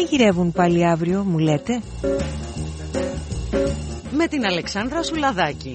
μαγειρεύουν πάλι αύριο, μου λέτε? Με την Αλεξάνδρα Σουλαδάκη.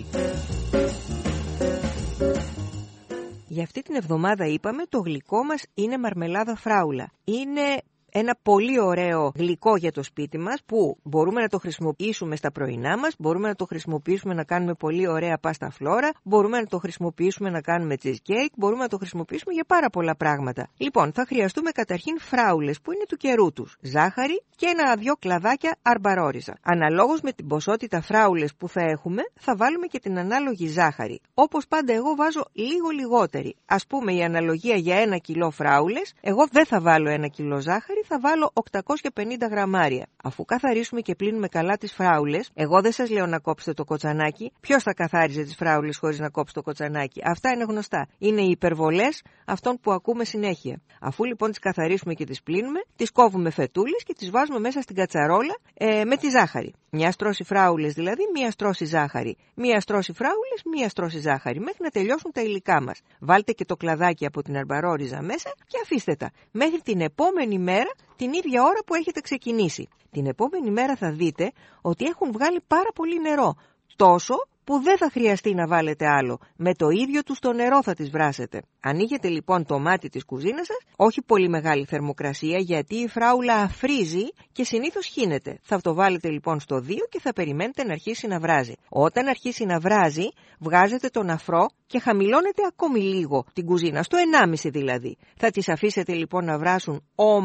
Για αυτή την εβδομάδα είπαμε το γλυκό μας είναι μαρμελάδα φράουλα. Είναι ένα πολύ ωραίο γλυκό για το σπίτι μας που μπορούμε να το χρησιμοποιήσουμε στα πρωινά μας, μπορούμε να το χρησιμοποιήσουμε να κάνουμε πολύ ωραία πάστα φλόρα, μπορούμε να το χρησιμοποιήσουμε να κάνουμε cheesecake, μπορούμε να το χρησιμοποιήσουμε για πάρα πολλά πράγματα. Λοιπόν, θα χρειαστούμε καταρχήν φράουλες που είναι του καιρού τους, ζάχαρη και 1-2 κλαδάκια αρμπαρόριζα. Αναλόγως με την ποσότητα φράουλες που θα έχουμε, θα βάλουμε και την ανάλογη ζάχαρη. Όπως πάντα εγώ βάζω λίγο λιγότερη. Ας πούμε η αναλογία για 1 κιλό φράουλες, εγώ δεν θα βάλω 1 κιλό ζάχαρη, θα βάλω 850 γραμμάρια. Αφού καθαρίσουμε και πλύνουμε καλά τις φράουλες, εγώ δεν σας λέω να κόψετε το κοτσανάκι. Ποιος θα καθάριζε τις φράουλες χωρίς να κόψει το κοτσανάκι? Αυτά είναι γνωστά. Είναι οι υπερβολές αυτών που ακούμε συνέχεια. Αφού λοιπόν τις καθαρίσουμε και τις πλύνουμε, τις κόβουμε φετούλες και τις βάζουμε μέσα στην κατσαρόλα με τη ζάχαρη. Μια στρώση φράουλες δηλαδή, μια στρώση ζάχαρη. Μια στρώση φράουλες, μια στρώση ζάχαρη, μέχρι να τελειώσουν τα υλικά μας. Βάλτε και το κλαδάκι από την αρμπαρόριζα μέσα και αφήστε τα. Μέχρι την επόμενη μέρα, την ίδια ώρα που έχετε ξεκινήσει. Την επόμενη μέρα θα δείτε ότι έχουν βγάλει πάρα πολύ νερό. Τόσο που δεν θα χρειαστεί να βάλετε άλλο. Με το ίδιο τους το νερό θα τις βράσετε. Ανοίγετε λοιπόν το μάτι της κουζίνας σας, όχι πολύ μεγάλη θερμοκρασία γιατί η φράουλα αφρίζει και συνήθως χύνεται. Θα το βάλετε λοιπόν στο 2 και θα περιμένετε να αρχίσει να βράζει. Όταν αρχίσει να βράζει, βγάζετε τον αφρό και χαμηλώνετε ακόμη λίγο την κουζίνα, στο 1,5 δηλαδή. Θα τις αφήσετε λοιπόν να βράσουν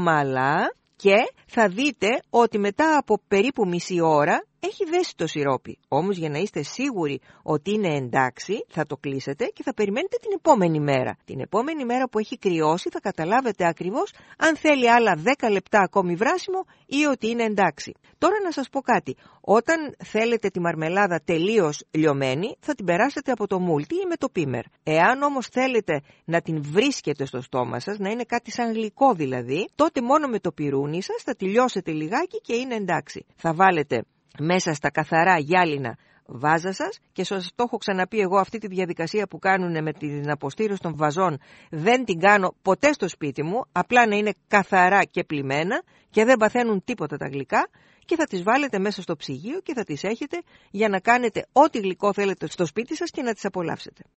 ομαλά και θα δείτε ότι μετά από περίπου μισή ώρα έχει δέσει το σιρόπι. Όμως για να είστε σίγουροι ότι είναι εντάξει, θα το κλείσετε και θα περιμένετε την επόμενη μέρα. Την επόμενη μέρα που έχει κρυώσει θα καταλάβετε ακριβώς αν θέλει άλλα 10 λεπτά ακόμη βράσιμο ή ότι είναι εντάξει. Τώρα να σας πω κάτι. Όταν θέλετε τη μαρμελάδα τελείως λιωμένη, θα την περάσετε από το μούλτι ή με το πίμερ. Εάν όμως θέλετε να την βρίσκετε στο στόμα σας, να είναι κάτι σαν γλυκό δηλαδή, τότε μόνο με το πιρούνι σας θα τη λιώσετε λιγάκι και είναι εντάξει. Θα βάλετε μέσα στα καθαρά γυάλινα βάζα σας και σας το έχω ξαναπεί εγώ, αυτή τη διαδικασία που κάνουν με την αποστήρωση των βαζών δεν την κάνω ποτέ στο σπίτι μου, απλά να είναι καθαρά και πλημμένα και δεν παθαίνουν τίποτα τα γλυκά και θα τις βάλετε μέσα στο ψυγείο και θα τις έχετε για να κάνετε ό,τι γλυκό θέλετε στο σπίτι σας και να τις απολαύσετε.